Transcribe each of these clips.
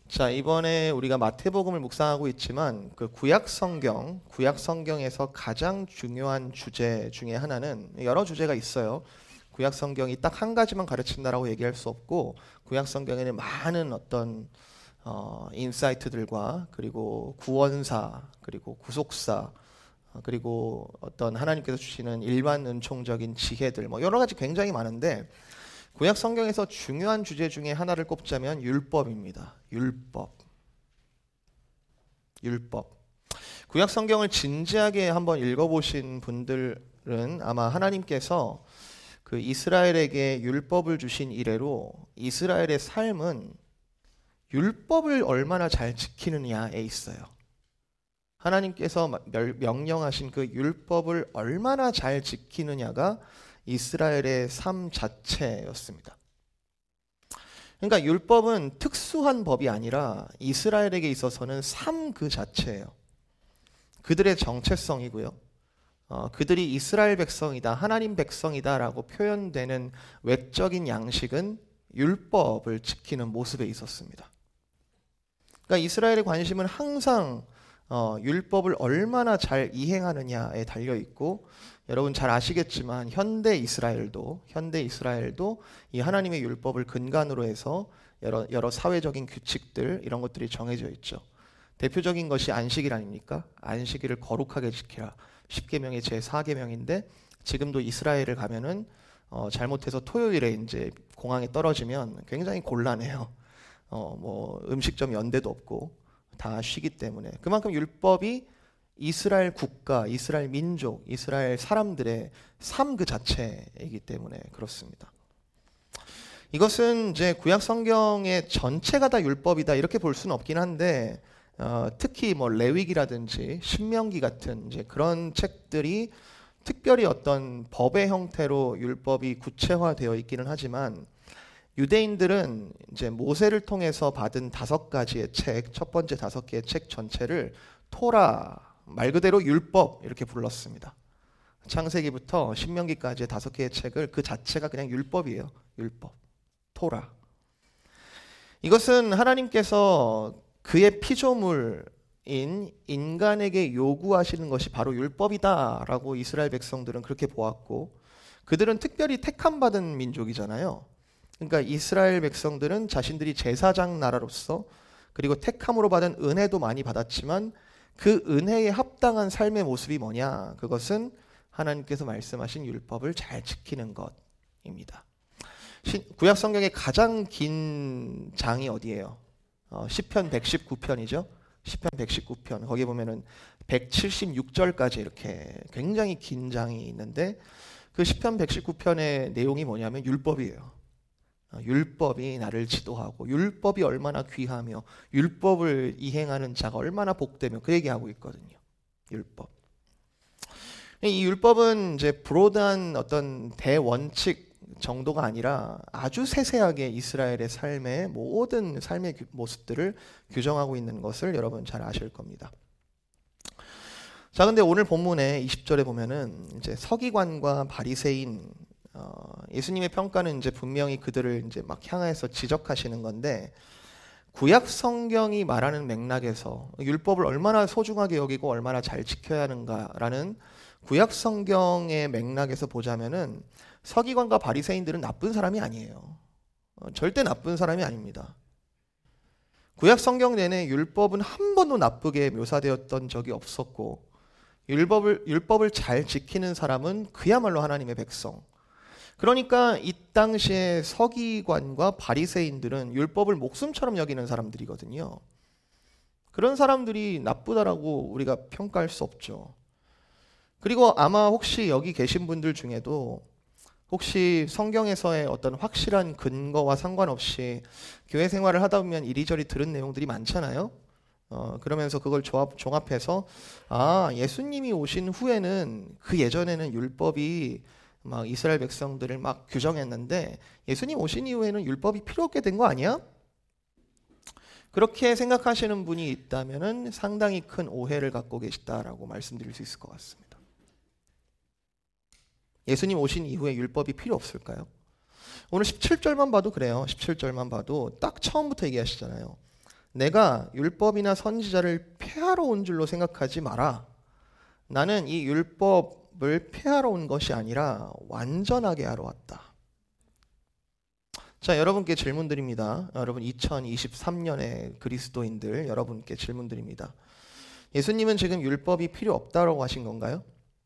자, 이번에 우리가 마태복음을 묵상하고 있지만 그 구약 성경에서 가장 중요한 주제 중에 하나는 여러 주제가 있어요. 구약 성경이 딱 한 가지만 가르친다라고 얘기할 수 없고 구약 성경에는 많은 어떤 인사이트들과 그리고 구원사 그리고 구속사 그리고 어떤 하나님께서 주시는 일반 은총적인 지혜들 뭐 여러 가지 굉장히 많은데 구약 성경에서 중요한 주제 중에 하나를 꼽자면 율법입니다. 율법. 구약 성경을 진지하게 한번 읽어보신 분들은 아마 하나님께서 그 이스라엘에게 율법을 주신 이래로 이스라엘의 삶은 율법을 얼마나 잘 지키느냐에 있어요. 하나님께서 명령하신 그 율법을 얼마나 잘 지키느냐가 이스라엘의 삶 자체였습니다. 그러니까 율법은 특수한 법이 아니라 이스라엘에게 있어서는 삶 그 자체예요. 그들의 정체성이고요. 그들이 이스라엘 백성이다, 하나님 백성이다 라고 표현되는 외적인 양식은 율법을 지키는 모습에 있었습니다. 그러니까 이스라엘의 관심은 항상 율법을 얼마나 잘 이행하느냐에 달려있고 여러분 잘 아시겠지만 현대 이스라엘도 이 하나님의 율법을 근간으로 해서 여러 사회적인 규칙들 이런 것들이 정해져 있죠. 대표적인 것이 안식일 아닙니까? 안식일을 거룩하게 지키라. 10계명의 제4계명인데 지금도 이스라엘을 가면은 잘못해서 토요일에 이제 공항에 떨어지면 굉장히 곤란해요. 뭐 음식점 연대도 없고 다 쉬기 때문에 그만큼 율법이 이스라엘 국가, 이스라엘 민족, 이스라엘 사람들의 삶 그 자체이기 때문에 그렇습니다. 이것은 이제 구약 성경의 전체가 다 율법이다 이렇게 볼 수는 없긴 한데 특히 뭐 레위기라든지 신명기 같은 이제 그런 책들이 특별히 어떤 법의 형태로 율법이 구체화되어 있기는 하지만 유대인들은 이제 모세를 통해서 받은 5가지의 책, 첫 번째 5개의 책 전체를 토라, 말 그대로 율법 이렇게 불렀습니다. 창세기부터 신명기까지의 5개의 책을 그 자체가 그냥 율법이에요. 율법, 토라. 이것은 하나님께서 그의 피조물인 인간에게 요구하시는 것이 바로 율법이다라고 이스라엘 백성들은 그렇게 보았고 그들은 특별히 택함받은 민족이잖아요. 그러니까 이스라엘 백성들은 자신들이 제사장 나라로서 그리고 택함으로 받은 은혜도 많이 받았지만 그 은혜에 합당한 삶의 모습이 뭐냐? 그것은 하나님께서 말씀하신 율법을 잘 지키는 것입니다. 구약 성경의 가장 긴 장이 어디예요? 시편 119편이죠. 시편 119편. 거기 보면은 176절까지 이렇게 굉장히 긴 장이 있는데 그 시편 119편의 내용이 뭐냐면 율법이에요. 율법이 나를 지도하고 율법이 얼마나 귀하며 율법을 이행하는 자가 얼마나 복되며 그 얘기하고 있거든요. 율법. 이 율법은 이제 브로드한 어떤 대원칙 정도가 아니라 아주 세세하게 이스라엘의 삶의 모든 삶의 모습들을 규정하고 있는 것을 여러분 잘 아실 겁니다. 자, 근데 오늘 본문의 20절에 보면은 이제 서기관과 바리새인 예수님의 평가는 이제 분명히 그들을 이제 막 향해서 지적하시는 건데 구약 성경이 말하는 맥락에서 율법을 얼마나 소중하게 여기고 얼마나 잘 지켜야 하는가라는 구약 성경의 맥락에서 보자면은 서기관과 바리새인들은 나쁜 사람이 아니에요. 절대 나쁜 사람이 아닙니다. 구약 성경 내내 율법은 한 번도 나쁘게 묘사되었던 적이 없었고 율법을 잘 지키는 사람은 그야말로 하나님의 백성. 그러니까 이 당시에 서기관과 바리새인들은 율법을 목숨처럼 여기는 사람들이거든요. 그런 사람들이 나쁘다라고 우리가 평가할 수 없죠. 그리고 아마 혹시 여기 계신 분들 중에도 혹시 성경에서의 어떤 확실한 근거와 상관없이 교회 생활을 하다 보면 이리저리 들은 내용들이 많잖아요. 그러면서 그걸 종합해서 예수님이 오신 후에는 그 예전에는 율법이 막 이스라엘 백성들을 막 규정했는데 예수님 오신 이후에는 율법이 필요 없게 된 거 아니야? 그렇게 생각하시는 분이 있다면은 상당히 큰 오해를 갖고 계시다라고 말씀드릴 수 있을 것 같습니다. 예수님 오신 이후에 율법이 필요 없을까요? 오늘 17절만 봐도 그래요. 17절만 봐도 딱 처음부터 얘기하시잖아요. 내가 율법이나 선지자를 폐하러 온 줄로 생각하지 마라. 나는 이 율법을 폐하러 온 것이 아니라 완전하게 하러 왔다. 자, 여러분께 질문 드립니다. 여러분 2023년의 그리스도인들 여러분께 질문 드립니다. 예수님은 지금 율법이 필요 없다라고 하신 건가요?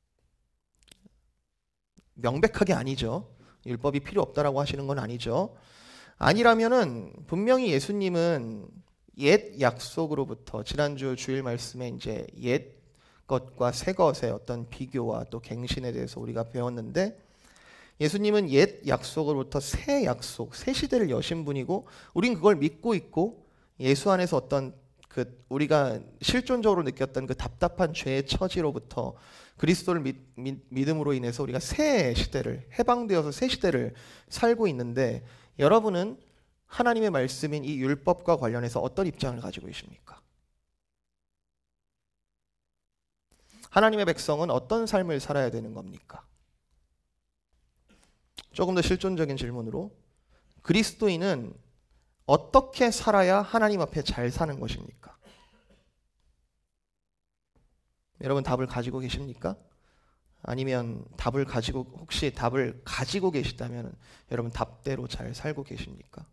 명백하게 아니죠. 율법이 필요 없다라고 하시는 건 아니죠. 아니라면은 분명히 예수님은 옛 약속으로부터 지난주 주일 말씀에 이제 옛 것과 새 것의 어떤 비교와 또 갱신에 대해서 우리가 배웠는데 예수님은 옛 약속으로부터 새 약속, 새 시대를 여신 분이고 우린 그걸 믿고 있고 예수 안에서 어떤 그 우리가 실존적으로 느꼈던 그 답답한 죄의 처지로부터 그리스도를 믿음으로 인해서 우리가 새 시대를 해방되어서 새 시대를 살고 있는데 여러분은 하나님의 말씀인 이 율법과 관련해서 어떤 입장을 가지고 계십니까? 하나님의 백성은 어떤 삶을 살아야 되는 겁니까? 조금 더 실존적인 질문으로 그리스도인은 어떻게 살아야 하나님 앞에 잘 사는 것입니까? 여러분 답을 가지고 계십니까? 아니면 혹시 답을 가지고 계시다면 여러분 답대로 잘 살고 계십니까?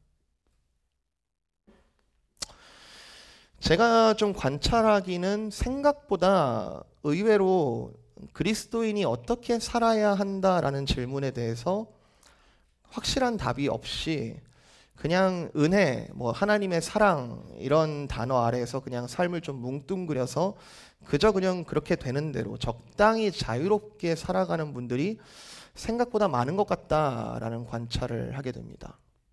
제가 좀 관찰하기는 생각보다 의외로 그리스도인이 어떻게 살아야 한다라는 질문에 대해서 확실한 답이 없이 그냥 은혜, 하나님의 사랑 이런 단어 아래에서 그냥 삶을 좀 뭉뚱그려서 그저 그냥 그렇게 되는 대로 적당히 자유롭게 살아가는 분들이 생각보다 많은 것 같다라는 관찰을 하게 됩니다.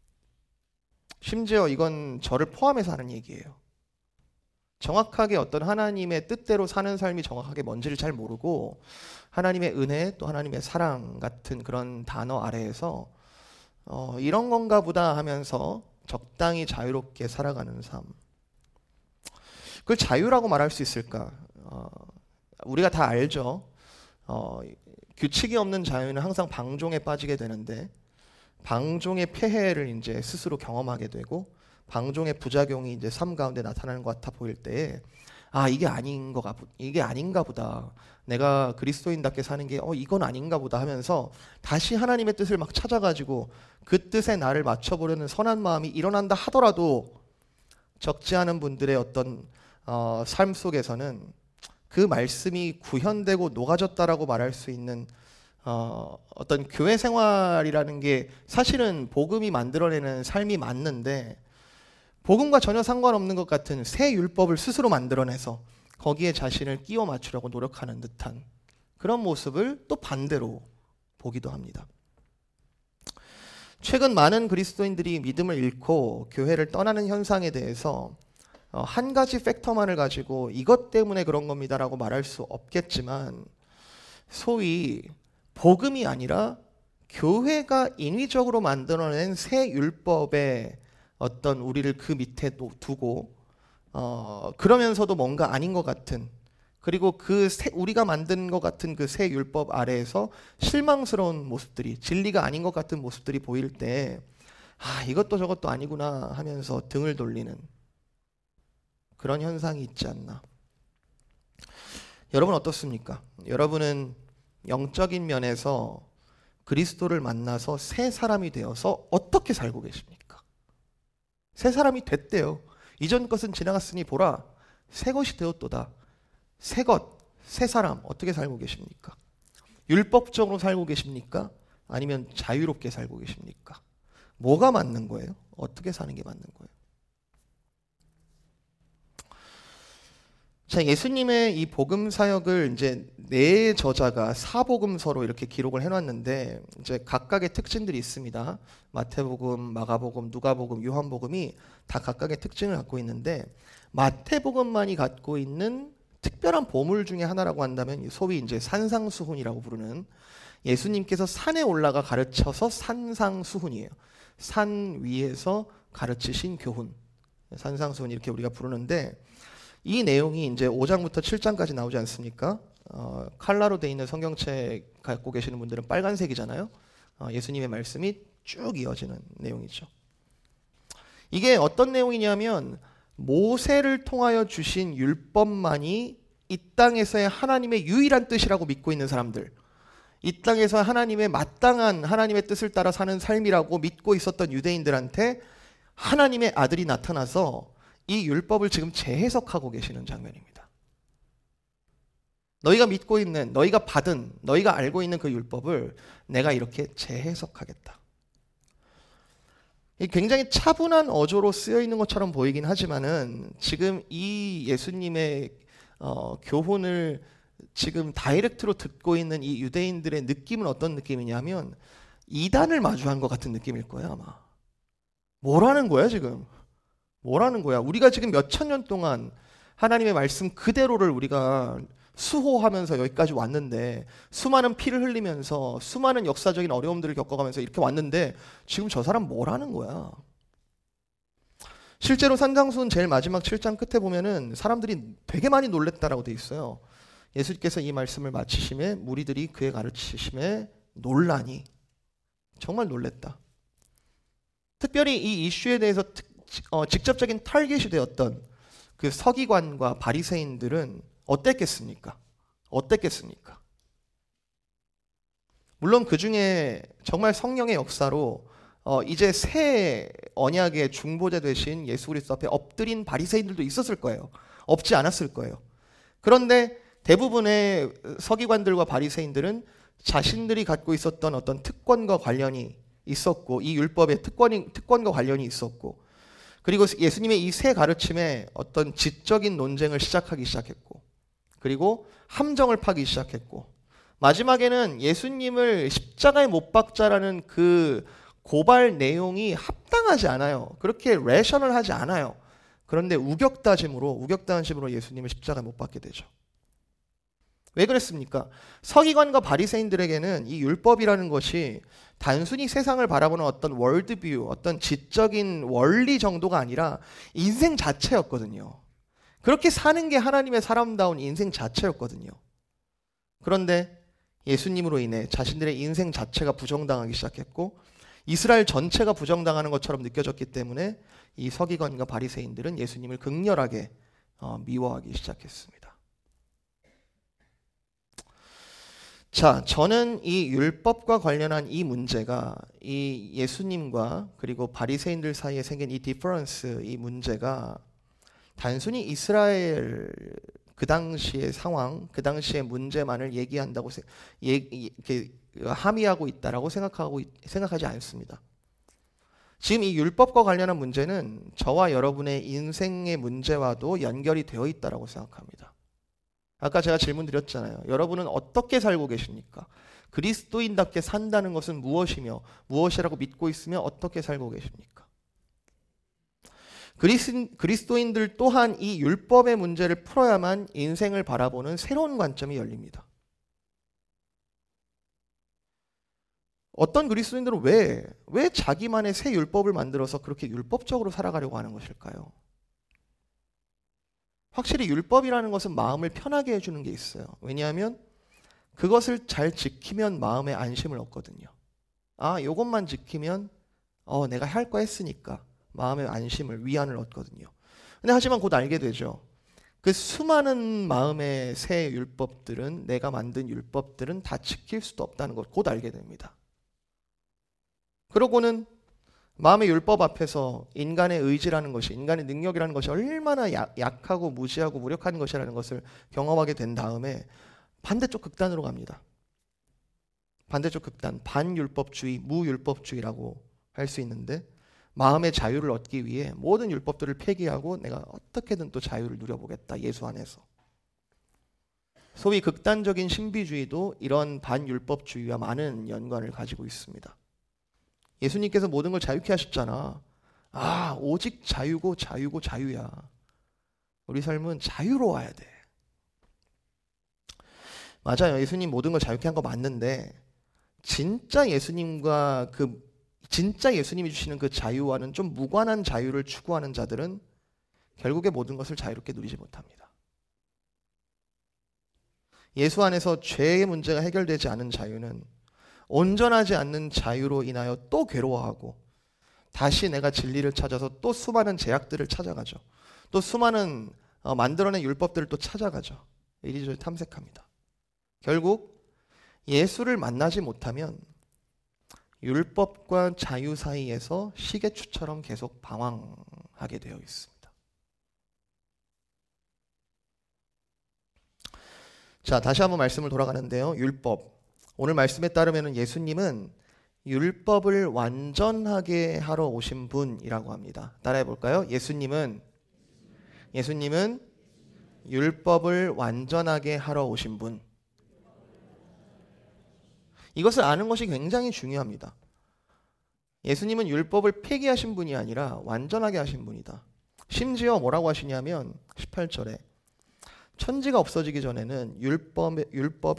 심지어 이건 저를 포함해서 하는 얘기예요. 정확하게 어떤 하나님의 뜻대로 사는 삶이 정확하게 뭔지를 잘 모르고 하나님의 은혜 또 하나님의 사랑 같은 그런 단어 아래에서 이런 건가 보다 하면서 적당히 자유롭게 살아가는 삶. 그걸 자유라고 말할 수 있을까? 우리가 다 알죠. 규칙이 없는 자유는 항상 방종에 빠지게 되는데 방종의 폐해를 이제 스스로 경험하게 되고 방종의 부작용이 이제 삶 가운데 나타나는 것 같아 보일 때에 이게 아닌가 보다. 내가 그리스도인답게 사는 게 이건 아닌가 보다 하면서 다시 하나님의 뜻을 막 찾아가지고 그 뜻에 나를 맞춰보려는 선한 마음이 일어난다 하더라도 적지 않은 분들의 어떤 삶 속에서는 그 말씀이 구현되고 녹아졌다라고 말할 수 있는 어떤 교회 생활이라는 게 사실은 복음이 만들어내는 삶이 맞는데 복음과 전혀 상관없는 것 같은 새 율법을 스스로 만들어내서 거기에 자신을 끼워 맞추려고 노력하는 듯한 그런 모습을 또 반대로 보기도 합니다. 최근 많은 그리스도인들이 믿음을 잃고 교회를 떠나는 현상에 대해서 한 가지 팩터만을 가지고 이것 때문에 그런 겁니다라고 말할 수 없겠지만 소위 복음이 아니라 교회가 인위적으로 만들어낸 새 율법에 어떤 우리를 그 밑에 두고 그러면서도 뭔가 아닌 것 같은 그리고 우리가 만든 것 같은 그 새 율법 아래에서 실망스러운 모습들이 진리가 아닌 것 같은 모습들이 보일 때 이것도 저것도 아니구나 하면서 등을 돌리는 그런 현상이 있지 않나. 여러분 어떻습니까? 여러분은 영적인 면에서 그리스도를 만나서 새 사람이 되어서 어떻게 살고 계십니까? 새 사람이 됐대요. 이전 것은 지나갔으니 보라 새 것이 되었도다. 새 것, 새 사람 어떻게 살고 계십니까? 율법적으로 살고 계십니까? 아니면 자유롭게 살고 계십니까? 뭐가 맞는 거예요? 어떻게 사는 게 맞는 거예요? 자, 예수님의 이 복음 사역을 이제 네 저자가 사복음서로 이렇게 기록을 해놨는데 이제 각각의 특징들이 있습니다. 마태복음, 마가복음, 누가복음, 요한복음이 다 각각의 특징을 갖고 있는데 마태복음만이 갖고 있는 특별한 보물 중에 하나라고 한다면 소위 이제 산상수훈이라고 부르는 예수님께서 산에 올라가 가르쳐서 산상수훈이에요. 산 위에서 가르치신 교훈, 산상수훈 이렇게 우리가 부르는데. 이 내용이 이제 5장부터 7장까지 나오지 않습니까? 칼라로 되어 있는 성경책 갖고 계시는 분들은 빨간색이잖아요. 예수님의 말씀이 쭉 이어지는 내용이죠. 이게 어떤 내용이냐면 모세를 통하여 주신 율법만이 이 땅에서의 하나님의 유일한 뜻이라고 믿고 있는 사람들, 이 땅에서 하나님의 마땅한 하나님의 뜻을 따라 사는 삶이라고 믿고 있었던 유대인들한테 하나님의 아들이 나타나서 이 율법을 지금 재해석하고 계시는 장면입니다. 너희가 믿고 있는, 너희가 받은, 너희가 알고 있는 그 율법을 내가 이렇게 재해석하겠다. 굉장히 차분한 어조로 쓰여 있는 것처럼 보이긴 하지만은 지금 이 예수님의 교훈을 지금 다이렉트로 듣고 있는 이 유대인들의 느낌은 어떤 느낌이냐면 이단을 마주한 것 같은 느낌일 거예요 아마. 뭐라는 거야 지금? 뭐라는 거야? 우리가 지금 몇천 년 동안 하나님의 말씀 그대로를 우리가 수호하면서 여기까지 왔는데, 수많은 피를 흘리면서 수많은 역사적인 어려움들을 겪어가면서 이렇게 왔는데 지금 저 사람 뭐라는 거야? 실제로 산상수훈 제일 마지막 7장 끝에 보면은 사람들이 되게 많이 놀랬다라고 돼 있어요. 예수님께서 이 말씀을 마치심에 무리들이 그의 가르치심에 놀라니, 정말 놀랬다. 특별히 이 이슈에 대해서 직접적인 타겟이 되었던 그 서기관과 바리새인들은 어땠겠습니까? 어땠겠습니까? 물론 그 중에 정말 성령의 역사로 이제 새 언약의 중보자 되신 예수 그리스도 앞에 엎드린 바리새인들도 있었을 거예요. 없지 않았을 거예요. 그런데 대부분의 서기관들과 바리새인들은 자신들이 갖고 있었던 어떤 특권과 관련이 있었고, 이 율법의 특권과 관련이 있었고, 그리고 예수님의 이 새 가르침에 어떤 지적인 논쟁을 시작하기 시작했고, 그리고 함정을 파기 시작했고, 마지막에는 예수님을 십자가에 못 박자라는 그 고발 내용이 합당하지 않아요. 그렇게 레셔널하지 않아요. 그런데 우격다짐으로 예수님을 십자가에 못 박게 되죠. 왜 그랬습니까? 서기관과 바리새인들에게는 이 율법이라는 것이 단순히 세상을 바라보는 어떤 월드뷰, 어떤 지적인 원리 정도가 아니라 인생 자체였거든요. 그렇게 사는 게 하나님의 사람다운 인생 자체였거든요. 그런데 예수님으로 인해 자신들의 인생 자체가 부정당하기 시작했고, 이스라엘 전체가 부정당하는 것처럼 느껴졌기 때문에 이 서기관과 바리새인들은 예수님을 극렬하게 미워하기 시작했습니다. 자, 저는 이 율법과 관련한 이 문제가, 이 예수님과 그리고 바리새인들 사이에 생긴 이 디퍼런스, 이 문제가 단순히 이스라엘 그 당시의 상황, 그 당시의 문제만을 얘기한다고 이렇게 함의하고 있다라고 생각하지 않습니다. 지금 이 율법과 관련한 문제는 저와 여러분의 인생의 문제와도 연결이 되어 있다라고 생각합니다. 아까 제가 질문 드렸잖아요. 여러분은 어떻게 살고 계십니까? 그리스도인답게 산다는 것은 무엇이며 무엇이라고 믿고 있으며 어떻게 살고 계십니까? 그리스도인들 또한 이 율법의 문제를 풀어야만 인생을 바라보는 새로운 관점이 열립니다. 어떤 그리스도인들은 왜 자기만의 새 율법을 만들어서 그렇게 율법적으로 살아가려고 하는 것일까요? 확실히 율법이라는 것은 마음을 편하게 해주는 게 있어요. 왜냐하면 그것을 잘 지키면 마음의 안심을 얻거든요. 아, 이것만 지키면 내가 할 거 했으니까 마음의 안심을, 위안을 얻거든요. 근데 하지만 곧 알게 되죠. 그 수많은 마음의 새 율법들은, 내가 만든 율법들은 다 지킬 수도 없다는 것 곧 알게 됩니다. 그러고는 마음의 율법 앞에서 인간의 의지라는 것이, 인간의 능력이라는 것이 얼마나 약하고 무지하고 무력한 것이라는 것을 경험하게 된 다음에 반대쪽 극단으로 갑니다. 반대쪽 극단, 반율법주의, 무율법주의라고 할 수 있는데, 마음의 자유를 얻기 위해 모든 율법들을 폐기하고 내가 어떻게든 또 자유를 누려보겠다, 예수 안에서. 소위 극단적인 신비주의도 이런 반율법주의와 많은 연관을 가지고 있습니다. 예수님께서 모든 걸 자유케 하셨잖아. 아, 오직 자유고 자유고 자유야. 우리 삶은 자유로워야 돼. 맞아요. 예수님 모든 걸 자유케 한 거 맞는데, 진짜 예수님이 주시는 그 자유와는 좀 무관한 자유를 추구하는 자들은 결국에 모든 것을 자유롭게 누리지 못합니다. 예수 안에서 죄의 문제가 해결되지 않은 자유는 온전하지 않는 자유로 인하여 또 괴로워하고, 다시 내가 진리를 찾아서 또 수많은 제약들을 찾아가죠. 또 수많은 만들어낸 율법들을 또 찾아가죠. 이리저리 탐색합니다. 결국 예수를 만나지 못하면 율법과 자유 사이에서 시계추처럼 계속 방황하게 되어 있습니다. 자, 다시 한번 말씀을 돌아가는데요. 율법. 오늘 말씀에 따르면 예수님은 율법을 완전하게 하러 오신 분이라고 합니다. 따라해 볼까요? 예수님은 율법을 완전하게 하러 오신 분. 이것을 아는 것이 굉장히 중요합니다. 예수님은 율법을 폐기하신 분이 아니라 완전하게 하신 분이다. 심지어 뭐라고 하시냐면 18절에 천지가 없어지기 전에는 율법의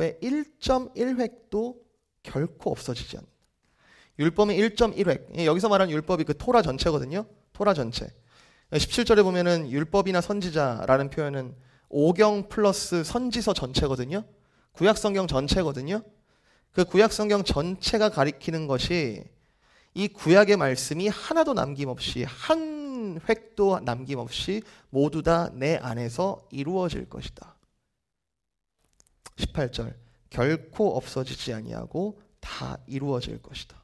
1.1획도 결코 없어지지 않는다. 율법의 1.1획. 여기서 말하는 율법이 그 토라 전체거든요. 토라 전체. 17절에 보면은 율법이나 선지자라는 표현은 오경 플러스 선지서 전체거든요. 구약 성경 전체거든요. 그 구약 성경 전체가 가리키는 것이 이 구약의 말씀이 하나도 남김없이 한 획도 남김없이 모두 다 내 안에서 이루어질 것이다. 18절 결코 없어지지 아니하고 다 이루어질 것이다.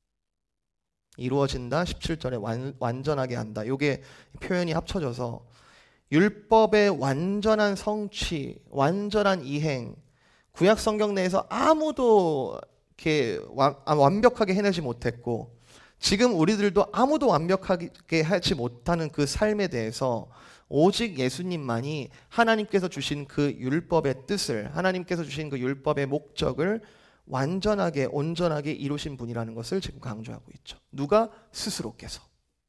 이루어진다. 17절에 완전하게 한다. 이게 표현이 합쳐져서 율법의 완전한 성취, 완전한 이행, 구약 성경 내에서 아무도 이렇게 완벽하게 해내지 못했고 지금 우리들도 아무도 완벽하게 하지 못하는 그 삶에 대해서 오직 예수님만이 하나님께서 주신 그 율법의 뜻을, 하나님께서 주신 그 율법의 목적을 완전하게 온전하게 이루신 분이라는 것을 지금 강조하고 있죠. 누가? 스스로께서.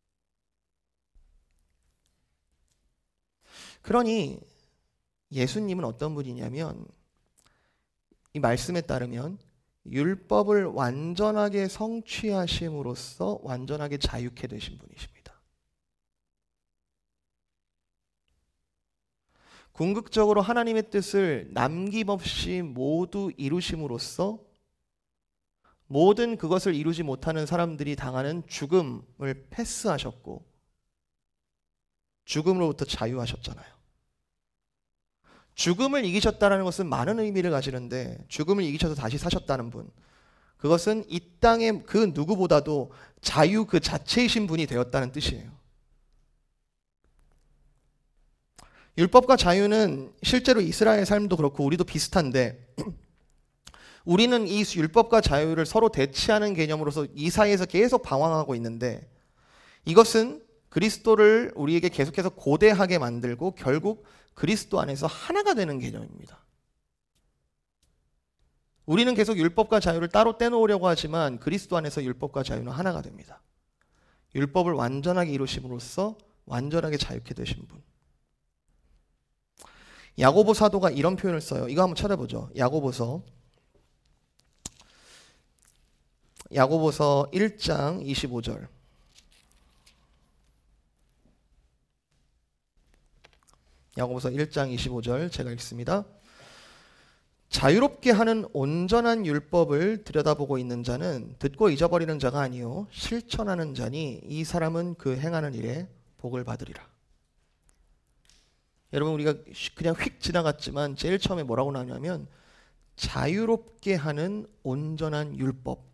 그러니 예수님은 어떤 분이냐면 이 말씀에 따르면 율법을 완전하게 성취하심으로써 완전하게 자유케 되신 분이십니다. 궁극적으로 하나님의 뜻을 남김없이 모두 이루심으로써 모든 그것을 이루지 못하는 사람들이 당하는 죽음을 패스하셨고 죽음으로부터 자유하셨잖아요. 죽음을 이기셨다는 것은 많은 의미를 가지는데 죽음을 이기셔서 다시 사셨다는 분, 그것은 이 땅의 그 누구보다도 자유 그 자체이신 분이 되었다는 뜻이에요. 율법과 자유는 실제로 이스라엘 삶도 그렇고 우리도 비슷한데 우리는 이 율법과 자유를 서로 대치하는 개념으로서 이 사이에서 계속 방황하고 있는데 이것은 그리스도를 우리에게 계속해서 고대하게 만들고 결국 그리스도 안에서 하나가 되는 개념입니다. 우리는 계속 율법과 자유를 따로 떼놓으려고 하지만 그리스도 안에서 율법과 자유는 하나가 됩니다. 율법을 완전하게 이루심으로써 완전하게 자유케 되신 분. 야고보 사도가 이런 표현을 써요. 이거 한번 찾아보죠. 야고보서 1장 25절. 야고보서 1장 25절 제가 읽습니다. 자유롭게 하는 온전한 율법을 들여다보고 있는 자는 듣고 잊어버리는 자가 아니요 실천하는 자니 이 사람은 그 행하는 일에 복을 받으리라. 여러분 우리가 그냥 휙 지나갔지만 제일 처음에 뭐라고 나오냐면 자유롭게 하는 온전한 율법.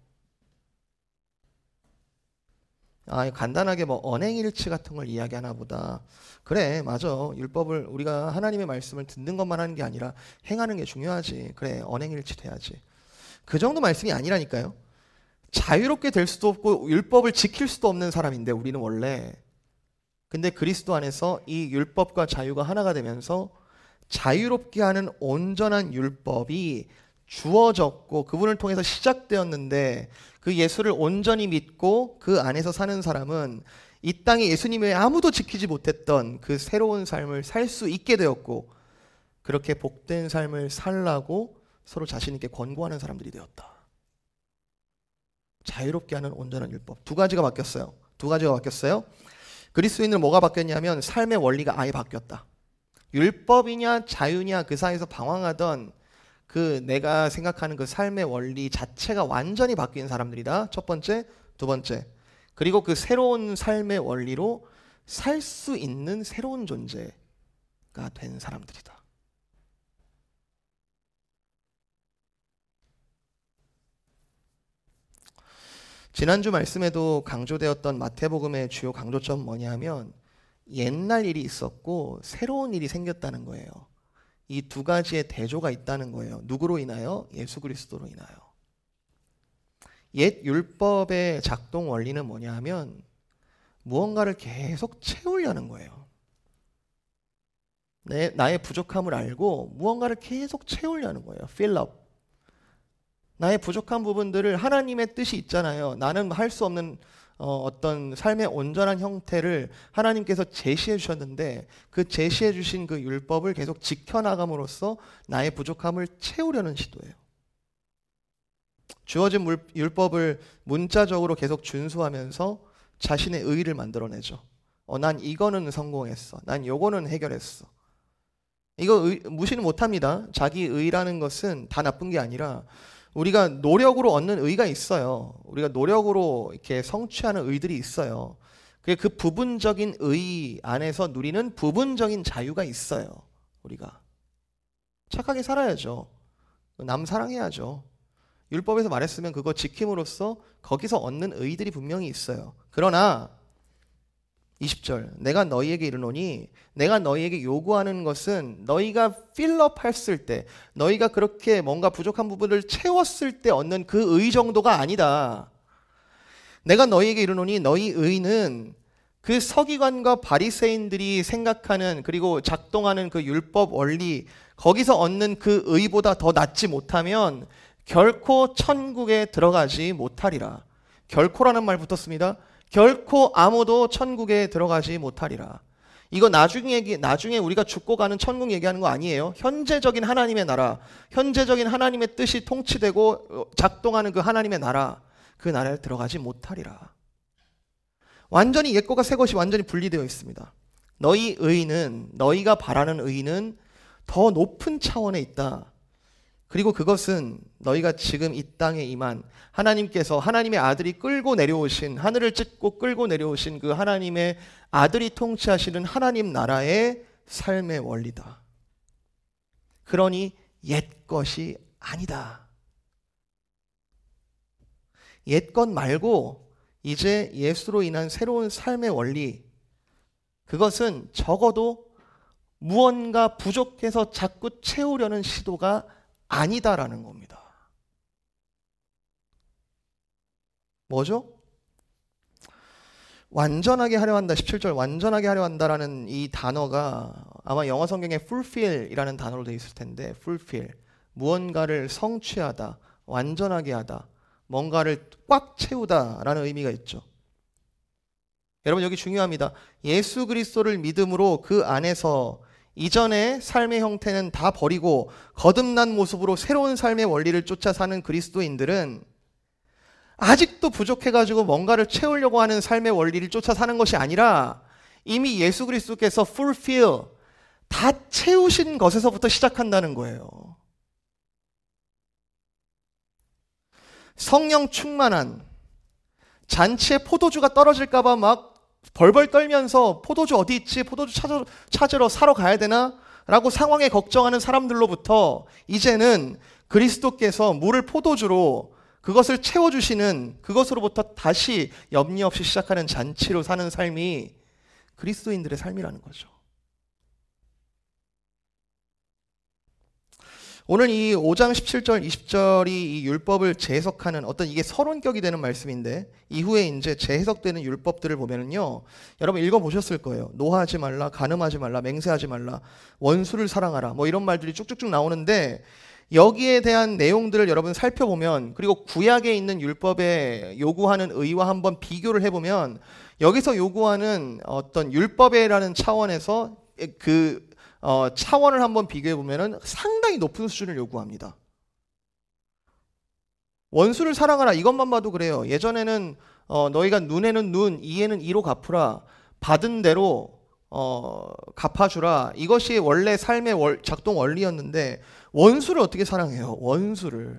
간단하게 뭐 언행일치 같은 걸 이야기하나 보다. 그래, 맞아. 율법을 우리가 하나님의 말씀을 듣는 것만 하는 게 아니라 행하는 게 중요하지. 그래, 언행일치 돼야지. 그 정도 말씀이 아니라니까요. 자유롭게 될 수도 없고 율법을 지킬 수도 없는 사람인데 우리는 원래. 근데 그리스도 안에서 이 율법과 자유가 하나가 되면서 자유롭게 하는 온전한 율법이 주어졌고 그분을 통해서 시작되었는데 그 예수를 온전히 믿고 그 안에서 사는 사람은 이 땅에 예수님 외에 아무도 지키지 못했던 그 새로운 삶을 살 수 있게 되었고 그렇게 복된 삶을 살라고 서로 자신 있게 권고하는 사람들이 되었다. 자유롭게 하는 온전한 율법. 두 가지가 바뀌었어요. 그리스도인은 뭐가 바뀌었냐면 삶의 원리가 아예 바뀌었다. 율법이냐 자유냐 그 사이에서 방황하던 그 내가 생각하는 그 삶의 원리 자체가 완전히 바뀐 사람들이다. 첫 번째, 두 번째. 그리고 그 새로운 삶의 원리로 살 수 있는 새로운 존재가 된 사람들이다. 지난주 말씀에도 강조되었던 마태복음의 주요 강조점은 뭐냐면 옛날 일이 있었고 새로운 일이 생겼다는 거예요. 이 두 가지의 대조가 있다는 거예요. 누구로 인하여? 예수 그리스도로 인하여. 옛 율법의 작동 원리는 뭐냐 하면 무언가를 계속 채우려는 거예요. 나의 부족함을 알고 무언가를 계속 채우려는 거예요. fill up. 나의 부족한 부분들을 하나님의 뜻이 있잖아요. 나는 할 수 없는 어떤 삶의 온전한 형태를 하나님께서 제시해 주셨는데 그 제시해 주신 그 율법을 계속 지켜나감으로써 나의 부족함을 채우려는 시도예요. 주어진 율법을 문자적으로 계속 준수하면서 자신의 의의를 만들어내죠. 난 이거는 성공했어. 난 요거는 해결했어. 이거 무시는 못합니다. 자기 의의라는 것은 다 나쁜 게 아니라 우리가 노력으로 얻는 의의가 있어요. 우리가 노력으로 이렇게 성취하는 의의들이 있어요. 그 부분적인 의의 안에서 누리는 부분적인 자유가 있어요. 우리가 착하게 살아야죠. 남 사랑해야죠. 율법에서 말했으면 그거 지킴으로써 거기서 얻는 의의들이 분명히 있어요. 그러나 20절 내가 너희에게 이르노니 내가 너희에게 요구하는 것은 너희가 필업 했을 때 너희가 그렇게 뭔가 부족한 부분을 채웠을 때 얻는 그 의 정도가 아니다. 내가 너희에게 이르노니 너희 의는 그 서기관과 바리새인들이 생각하는 그리고 작동하는 그 율법 원리 거기서 얻는 그 의보다 더 낫지 못하면 결코 천국에 들어가지 못하리라. 결코라는 말 붙었습니다. 결코 아무도 천국에 들어가지 못하리라. 이거 나중에 우리가 죽고 가는 천국 얘기하는 거 아니에요. 현재적인 하나님의 나라, 현재적인 하나님의 뜻이 통치되고 작동하는 그 하나님의 나라, 그 나라에 들어가지 못하리라. 완전히 옛것과 새것이 완전히 분리되어 있습니다. 너희 의는, 너희가 바라는 의는 더 높은 차원에 있다. 그리고 그것은 너희가 지금 이 땅에 임한 하나님께서 하나님의 아들이 끌고 내려오신 하늘을 찢고 끌고 내려오신 그 하나님의 아들이 통치하시는 하나님 나라의 삶의 원리다. 그러니 옛것이 아니다. 옛것 말고 이제 예수로 인한 새로운 삶의 원리, 그것은 적어도 무언가 부족해서 자꾸 채우려는 시도가 아니다라는 겁니다. 뭐죠? 완전하게 하려 한다. 17절 완전하게 하려 한다라는 이 단어가 아마 영어 성경에 fulfill이라는 단어로 되어 있을 텐데 fulfill, 무언가를 성취하다, 완전하게 하다, 뭔가를 꽉 채우다라는 의미가 있죠. 여러분 여기 중요합니다. 예수 그리스도를 믿음으로 그 안에서 이전의 삶의 형태는 다 버리고 거듭난 모습으로 새로운 삶의 원리를 쫓아 사는 그리스도인들은 아직도 부족해가지고 뭔가를 채우려고 하는 삶의 원리를 쫓아 사는 것이 아니라 이미 예수 그리스도께서 fulfill, 다 채우신 것에서부터 시작한다는 거예요. 성령 충만한 잔치에 포도주가 떨어질까봐 막 벌벌 떨면서 포도주 어디 있지? 포도주 찾으러 사러 가야 되나? 라고 상황에 걱정하는 사람들로부터 이제는 그리스도께서 물을 포도주로 그것을 채워주시는 그것으로부터 다시 염려 없이 시작하는 잔치로 사는 삶이 그리스도인들의 삶이라는 거죠. 오늘 이 5장 17절 20절이 이 율법을 재해석하는 어떤 이게 서론격이 되는 말씀인데 이후에 이제 재해석되는 율법들을 보면은요, 여러분 읽어보셨을 거예요. 노하지 말라, 간음하지 말라, 맹세하지 말라, 원수를 사랑하라, 뭐 이런 말들이 쭉쭉쭉 나오는데 여기에 대한 내용들을 여러분 살펴보면, 그리고 구약에 있는 율법에 요구하는 의와 한번 비교를 해보면 여기서 요구하는 어떤 율법이라는 차원에서 그 차원을 한번 비교해 보면은 상당히 높은 수준을 요구합니다. 원수를 사랑하라 이것만 봐도 그래요. 예전에는 너희가 눈에는 눈, 이에는 이로 갚으라, 받은 대로 갚아주라, 이것이 원래 삶의 작동 원리였는데 원수를 어떻게 사랑해요? 원수를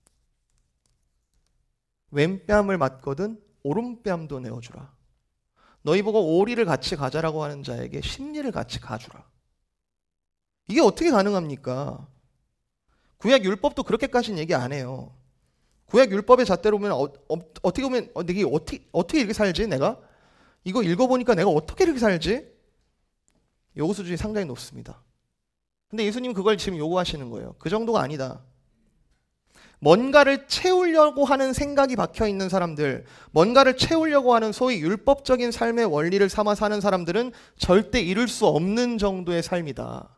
왼뺨을 맞거든 오른뺨도 내어주라. 너희 보고 오리를 같이 가자라고 하는 자에게 십리를 같이 가주라. 이게 어떻게 가능합니까? 구약 율법도 그렇게까지는 얘기 안 해요. 구약 율법의 잣대로 보면 어떻게 보면 내가 어떻게 이렇게 살지? 내가 이거 읽어보니까 내가 어떻게 이렇게 살지? 요구 수준이 상당히 높습니다. 근데 예수님 그걸 지금 요구하시는 거예요. 그 정도가 아니다. 뭔가를 채우려고 하는 생각이 박혀있는 사람들, 뭔가를 채우려고 하는 소위 율법적인 삶의 원리를 삼아 사는 사람들은 절대 이룰 수 없는 정도의 삶이다.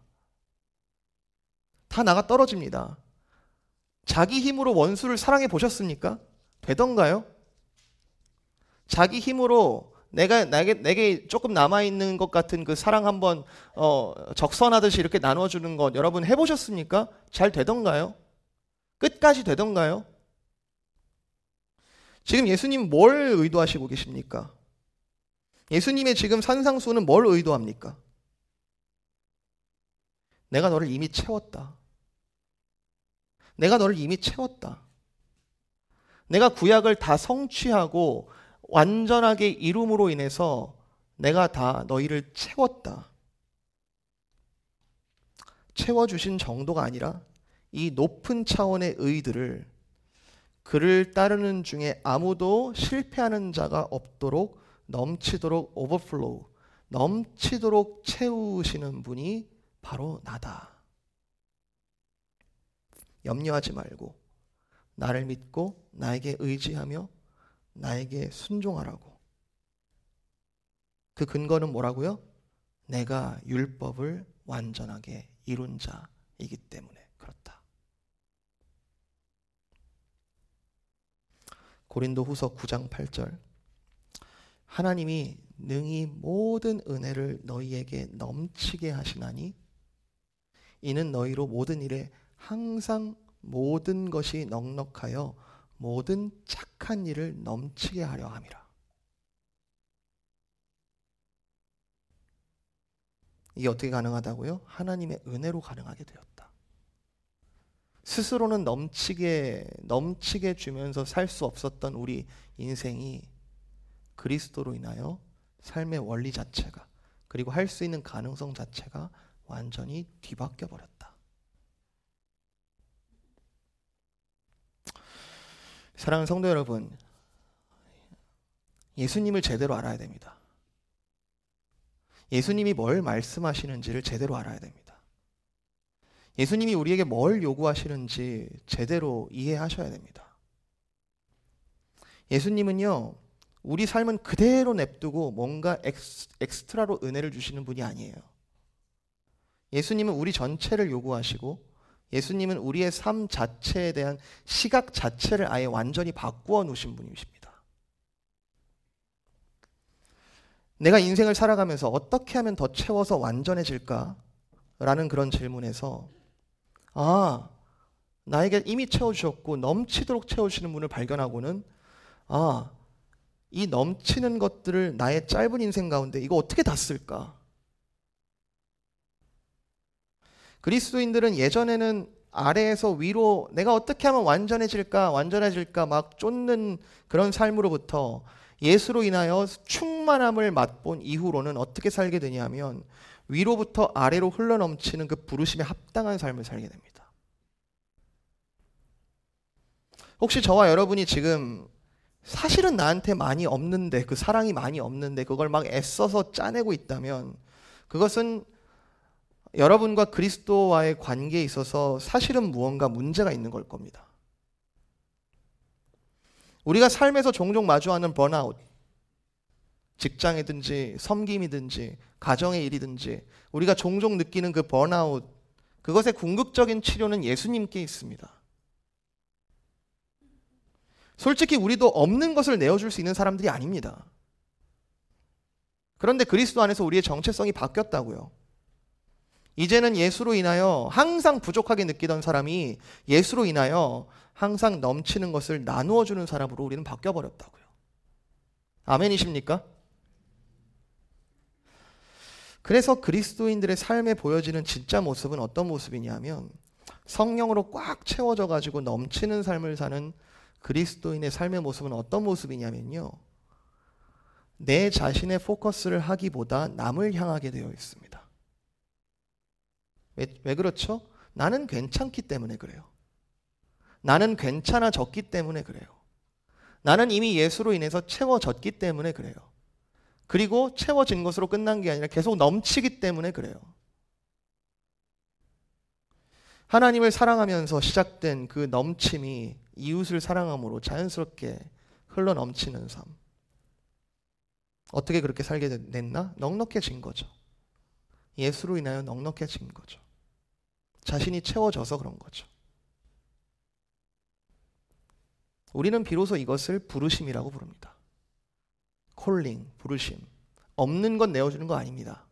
다 나가 떨어집니다. 자기 힘으로 원수를 사랑해 보셨습니까? 되던가요? 자기 힘으로 내게 조금 남아있는 것 같은 그 사랑 한번 적선하듯이 이렇게 나눠주는 것 여러분 해보셨습니까? 잘 되던가요? 끝까지 되던가요? 지금 예수님 뭘 의도하시고 계십니까? 예수님의 지금 산상수훈은 뭘 의도합니까? 내가 너를 이미 채웠다. 내가 너를 이미 채웠다. 내가 구약을 다 성취하고 완전하게 이룸으로 인해서 내가 다 너희를 채웠다. 채워주신 정도가 아니라 이 높은 차원의 의들을 그를 따르는 중에 아무도 실패하는 자가 없도록 넘치도록 오버플로우, 넘치도록 채우시는 분이 바로 나다. 염려하지 말고 나를 믿고 나에게 의지하며 나에게 순종하라고. 그 근거는 뭐라고요? 내가 율법을 완전하게 이룬 자이기 때문에 그렇다. 고린도후서 9장 8절 하나님이 능히 모든 은혜를 너희에게 넘치게 하시나니 이는 너희로 모든 일에 항상 모든 것이 넉넉하여 모든 착한 일을 넘치게 하려 함이라. 이게 어떻게 가능하다고요? 하나님의 은혜로 가능하게 되었다. 스스로는 넘치게 주면서 살 수 없었던 우리 인생이 그리스도로 인하여 삶의 원리 자체가 그리고 할 수 있는 가능성 자체가 완전히 뒤바뀌어 버렸다. 사랑하는 성도 여러분, 예수님을 제대로 알아야 됩니다. 예수님이 뭘 말씀하시는지를 제대로 알아야 됩니다. 예수님이 우리에게 뭘 요구하시는지 제대로 이해하셔야 됩니다. 예수님은요, 우리 삶은 그대로 냅두고 뭔가 엑스트라로 은혜를 주시는 분이 아니에요. 예수님은 우리 전체를 요구하시고 예수님은 우리의 삶 자체에 대한 시각 자체를 아예 완전히 바꾸어 놓으신 분이십니다. 내가 인생을 살아가면서 어떻게 하면 더 채워서 완전해질까? 라는 그런 질문에서 나에게 이미 채워주셨고 넘치도록 채워주시는 분을 발견하고는 이 넘치는 것들을 나의 짧은 인생 가운데 이거 어떻게 다 쓸까? 그리스도인들은 예전에는 아래에서 위로 내가 어떻게 하면 완전해질까 막 쫓는 그런 삶으로부터 예수로 인하여 충만함을 맛본 이후로는 어떻게 살게 되냐면 위로부터 아래로 흘러넘치는 그 부르심에 합당한 삶을 살게 됩니다. 혹시 저와 여러분이 지금 사실은 나한테 많이 없는데 그 사랑이 많이 없는데 그걸 막 애써서 짜내고 있다면 그것은 여러분과 그리스도와의 관계에 있어서 사실은 무언가 문제가 있는 걸 겁니다. 우리가 삶에서 종종 마주하는 번아웃, 직장이든지 섬김이든지 가정의 일이든지 우리가 종종 느끼는 그 번아웃, 그것의 궁극적인 치료는 예수님께 있습니다. 솔직히 우리도 없는 것을 내어줄 수 있는 사람들이 아닙니다. 그런데 그리스도 안에서 우리의 정체성이 바뀌었다고요. 이제는 예수로 인하여 항상 부족하게 느끼던 사람이 예수로 인하여 항상 넘치는 것을 나누어주는 사람으로 우리는 바뀌어버렸다고요. 아멘이십니까? 그래서 그리스도인들의 삶에 보여지는 진짜 모습은 어떤 모습이냐면 성령으로 꽉 채워져 가지고 넘치는 삶을 사는 그리스도인의 삶의 모습은 어떤 모습이냐면요, 내 자신의 포커스를 하기보다 남을 향하게 되어 있습니다. 왜 그렇죠? 나는 괜찮기 때문에 그래요. 나는 괜찮아졌기 때문에 그래요. 나는 이미 예수로 인해서 채워졌기 때문에 그래요. 그리고 채워진 것으로 끝난 게 아니라 계속 넘치기 때문에 그래요. 하나님을 사랑하면서 시작된 그 넘침이 이웃을 사랑함으로 자연스럽게 흘러 넘치는 삶. 어떻게 그렇게 살게 됐나? 넉넉해진 거죠. 예수로 인하여 넉넉해진 거죠. 자신이 채워져서 그런 거죠. 우리는 비로소 이것을 부르심이라고 부릅니다. 콜링, 부르심. 없는 건 내어주는 거 아닙니다.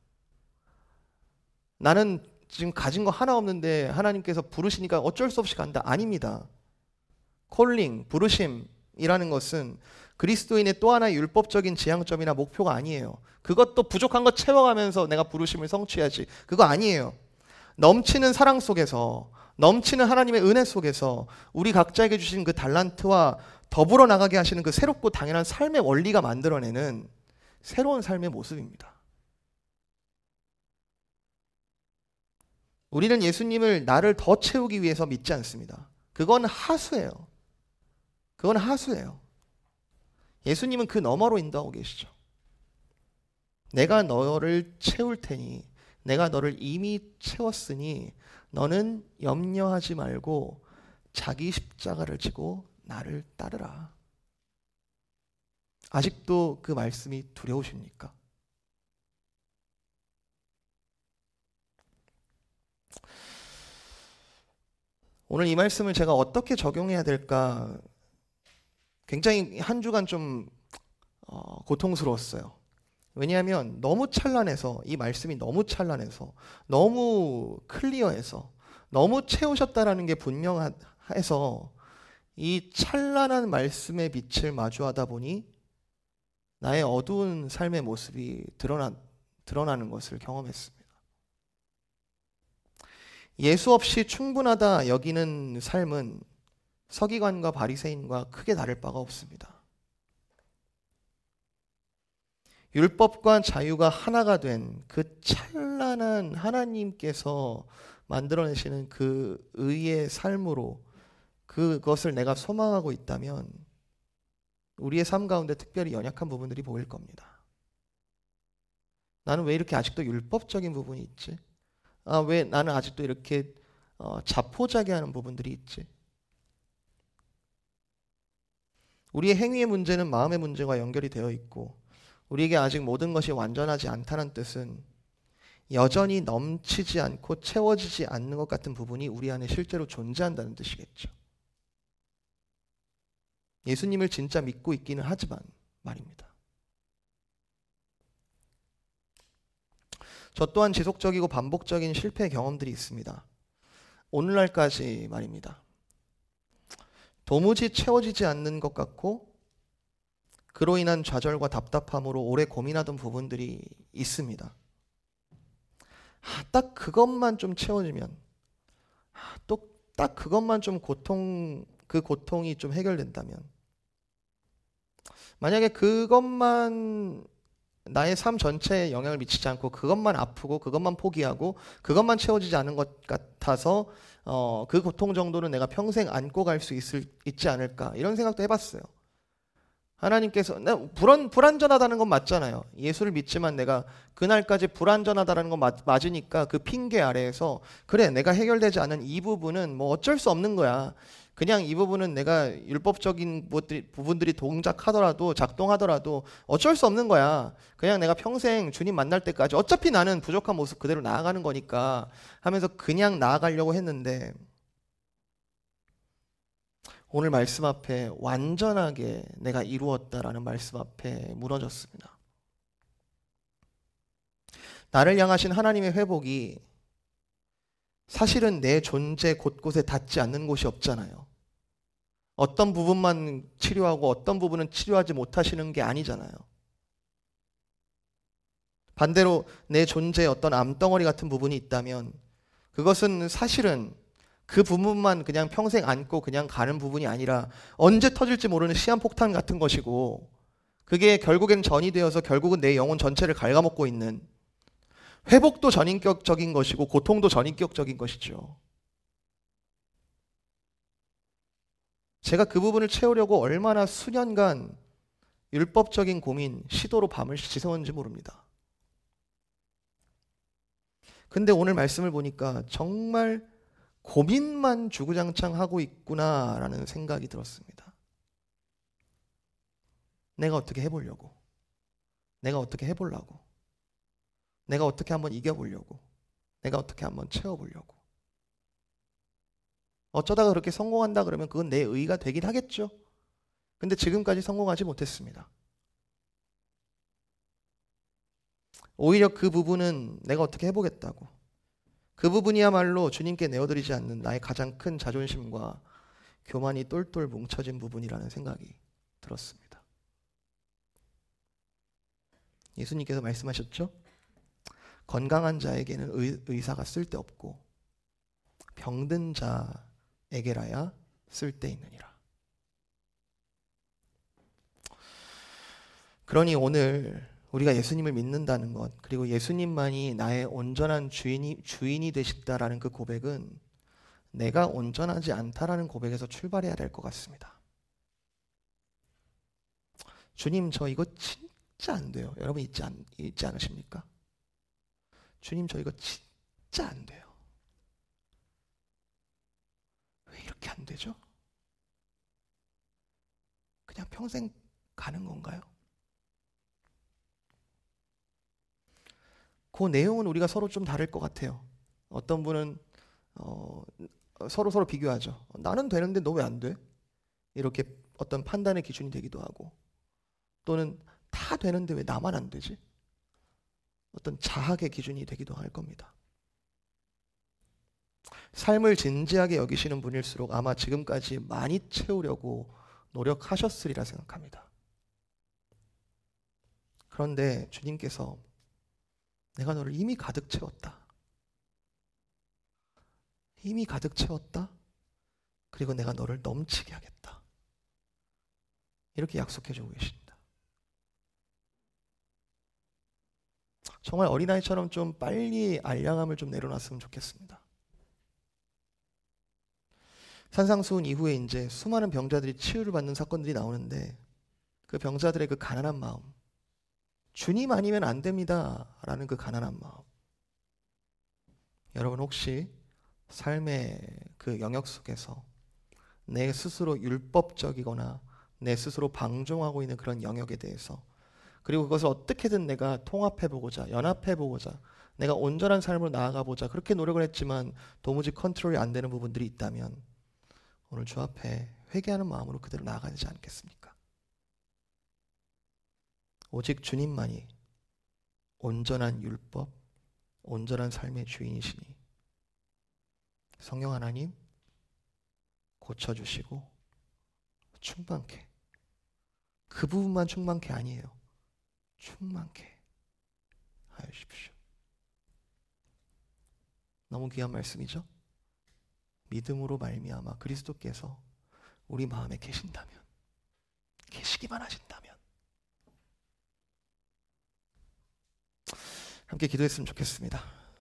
나는 지금 가진 거 하나 없는데 하나님께서 부르시니까 어쩔 수 없이 간다. 아닙니다. 콜링, 부르심이라는 것은 그리스도인의 또 하나의 율법적인 지향점이나 목표가 아니에요. 그것도 부족한 거 채워가면서 내가 부르심을 성취해야지. 그거 아니에요. 넘치는 사랑 속에서, 넘치는 하나님의 은혜 속에서 우리 각자에게 주신 그 달란트와 더불어 나가게 하시는 그 새롭고 당연한 삶의 원리가 만들어내는 새로운 삶의 모습입니다. 우리는 예수님을 나를 더 채우기 위해서 믿지 않습니다. 그건 하수예요. 그건 하수예요. 예수님은 그 너머로 인도하고 계시죠. 내가 너를 채울 테니, 내가 너를 이미 채웠으니 너는 염려하지 말고 자기 십자가를 지고 나를 따르라. 아직도 그 말씀이 두려우십니까? 오늘 이 말씀을 제가 어떻게 적용해야 될까 굉장히 한 주간 좀 고통스러웠어요. 왜냐하면 너무 찬란해서, 이 말씀이 너무 찬란해서, 너무 클리어해서, 너무 채우셨다라는 게 분명해서 이 찬란한 말씀의 빛을 마주하다 보니 나의 어두운 삶의 모습이 드러나는 것을 경험했습니다. 예수 없이 충분하다 여기는 삶은 서기관과 바리새인과 크게 다를 바가 없습니다. 율법과 자유가 하나가 된 그 찬란한 하나님께서 만들어내시는 그 의의 삶으로 그것을 내가 소망하고 있다면 우리의 삶 가운데 특별히 연약한 부분들이 보일 겁니다. 나는 왜 이렇게 아직도 율법적인 부분이 있지? 왜 나는 아직도 이렇게 자포자기하는 부분들이 있지? 우리의 행위의 문제는 마음의 문제와 연결이 되어 있고 우리에게 아직 모든 것이 완전하지 않다는 뜻은 여전히 넘치지 않고 채워지지 않는 것 같은 부분이 우리 안에 실제로 존재한다는 뜻이겠죠. 예수님을 진짜 믿고 있기는 하지만 말입니다. 저 또한 지속적이고 반복적인 실패 경험들이 있습니다. 오늘날까지 말입니다. 도무지 채워지지 않는 것 같고 그로 인한 좌절과 답답함으로 오래 고민하던 부분들이 있습니다. 딱 그것만 좀 채워지면, 또 딱 그것만 좀 그 고통이 좀 해결된다면, 만약에 그것만 나의 삶 전체에 영향을 미치지 않고 그것만 아프고 그것만 포기하고 그것만 채워지지 않은 것 같아서 그 고통 정도는 내가 평생 안고 갈 수 있지 않을까 이런 생각도 해봤어요. 하나님께서 불완전하다는 건 맞잖아요. 예수를 믿지만 내가 그날까지 불완전하다는 건 맞으니까 그 핑계 아래에서 그래 내가 해결되지 않은 이 부분은 뭐 어쩔 수 없는 거야. 그냥 이 부분은 내가 율법적인 부분들이 동작하더라도 작동하더라도 어쩔 수 없는 거야. 그냥 내가 평생 주님 만날 때까지 어차피 나는 부족한 모습 그대로 나아가는 거니까 하면서 그냥 나아가려고 했는데 오늘 말씀 앞에 완전하게 내가 이루었다라는 말씀 앞에 무너졌습니다. 나를 향하신 하나님의 회복이 사실은 내 존재 곳곳에 닿지 않는 곳이 없잖아요. 어떤 부분만 치료하고 어떤 부분은 치료하지 못하시는 게 아니잖아요. 반대로 내 존재에 어떤 암덩어리 같은 부분이 있다면 그것은 사실은 그 부분만 그냥 평생 안고 그냥 가는 부분이 아니라 언제 터질지 모르는 시한폭탄 같은 것이고 그게 결국엔 전이 되어서 결국은 내 영혼 전체를 갉아먹고 있는, 회복도 전인격적인 것이고 고통도 전인격적인 것이죠. 제가 그 부분을 채우려고 얼마나 수년간 율법적인 고민, 시도로 밤을 지새웠는지 모릅니다. 근데 오늘 말씀을 보니까 정말 고민만 주구장창 하고 있구나라는 생각이 들었습니다. 내가 어떻게 해보려고, 내가 어떻게 해보려고, 내가 어떻게 한번 이겨보려고, 내가 어떻게 한번 채워보려고. 어쩌다가 그렇게 성공한다 그러면 그건 내 의의가 되긴 하겠죠. 근데 지금까지 성공하지 못했습니다. 오히려 그 부분은 내가 어떻게 해보겠다고, 그 부분이야말로 주님께 내어드리지 않는 나의 가장 큰 자존심과 교만이 똘똘 뭉쳐진 부분이라는 생각이 들었습니다. 예수님께서 말씀하셨죠? 건강한 자에게는 의사가 쓸데없고 병든 자에게라야 쓸데있느니라. 그러니 오늘 우리가 예수님을 믿는다는 것, 그리고 예수님만이 나의 온전한 주인이 되신다라는 그 고백은 내가 온전하지 않다라는 고백에서 출발해야 될 것 같습니다. 주님, 저 이거 진짜 안 돼요. 여러분 있지 않으십니까? 주님, 저 이거 진짜 안 돼요. 왜 이렇게 안 되죠? 그냥 평생 가는 건가요? 그 내용은 우리가 서로 좀 다를 것 같아요. 어떤 분은 서로 비교하죠. 나는 되는데 너 왜 안 돼? 이렇게 어떤 판단의 기준이 되기도 하고, 또는 다 되는데 왜 나만 안 되지? 어떤 자학의 기준이 되기도 할 겁니다. 삶을 진지하게 여기시는 분일수록 아마 지금까지 많이 채우려고 노력하셨으리라 생각합니다. 그런데 주님께서 내가 너를 이미 가득 채웠다. 이미 가득 채웠다. 그리고 내가 너를 넘치게 하겠다. 이렇게 약속해주고 계십니다. 정말 어린아이처럼 좀 빨리 알량함을 좀 내려놨으면 좋겠습니다. 산상수훈 이후에 이제 수많은 병자들이 치유를 받는 사건들이 나오는데, 그 병자들의 그 가난한 마음, 주님 아니면 안 됩니다 라는 그 가난한 마음, 여러분 혹시 삶의 그 영역 속에서 내 스스로 율법적이거나 내 스스로 방종하고 있는 그런 영역에 대해서, 그리고 그것을 어떻게든 내가 통합해보고자, 연합해보고자, 내가 온전한 삶으로 나아가보자 그렇게 노력을 했지만 도무지 컨트롤이 안 되는 부분들이 있다면 오늘 주 앞에 회개하는 마음으로 그대로 나아가야 되지 않겠습니까? 오직 주님만이 온전한 율법, 온전한 삶의 주인이시니 성령 하나님 고쳐주시고 충만케, 그 부분만 충만케 아니에요, 충만케 하여 주십시오. 너무 귀한 말씀이죠? 믿음으로 말미암아 그리스도께서 우리 마음에 계신다면, 계시기만 하신다면 함께 기도했으면 좋겠습니다.